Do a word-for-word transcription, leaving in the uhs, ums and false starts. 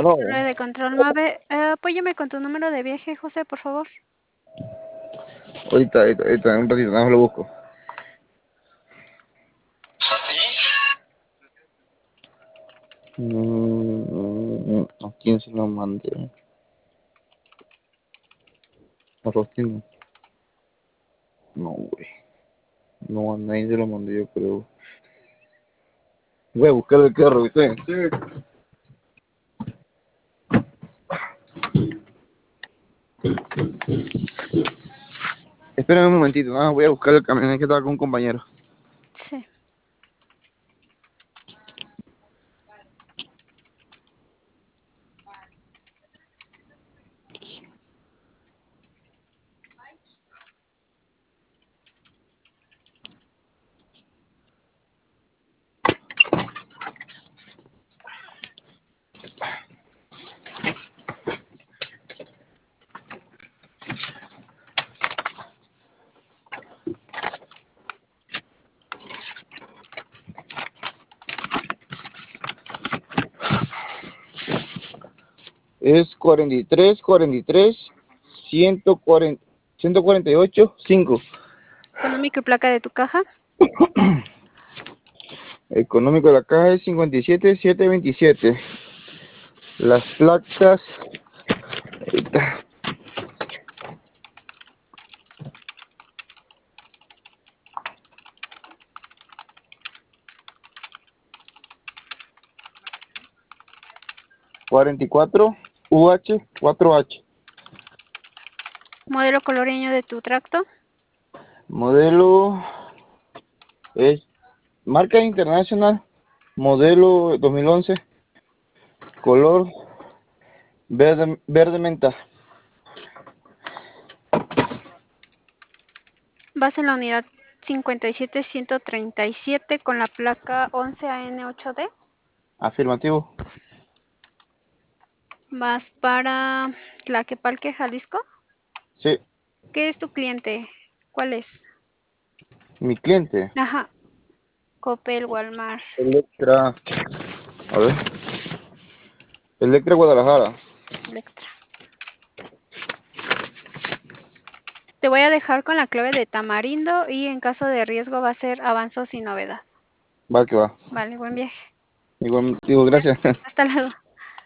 No. Red de control Mave. Eh, apóyame con tu número de viaje, José, por favor. Ahorita, ahorita, ahorita, un ratito, nada más lo busco. Mm, ¿A quién se lo mandé? ¿A Rostina? No, güey. No, a nadie se lo mandé, yo creo. Voy a buscar el carro, ¿viste? Sí. Espérame un momentito, nada, voy a buscar el camión que estaba con un compañero. Sí. Es cuarenta y tres, cuarenta y tres, ciento cuarenta, ciento cuarenta y ocho, cinco. Económico y placa de tu caja. Económico de la caja es cincuenta y siete, setecientos veintisiete. Las placas. Ahorita. cuarenta y cuatro U H cuatro H. Modelo, color y año de tu tracto. Modelo es marca internacional. Modelo dos mil once. Color verde, verde menta. Vas en la unidad cincuenta y siete ciento treinta y siete con la placa once A N ocho D. Afirmativo. Vas para Tlaquepalque, Jalisco. Sí. ¿Qué es tu cliente? ¿Cuál es? Mi cliente. Ajá. Coppel, Walmart. Electra. A ver. Electra Guadalajara. Electra. Te voy a dejar con la clave de Tamarindo y en caso de riesgo va a ser avanzo sin novedad. Va que va. Vale, buen viaje. Igual, digo, gracias. Hasta luego.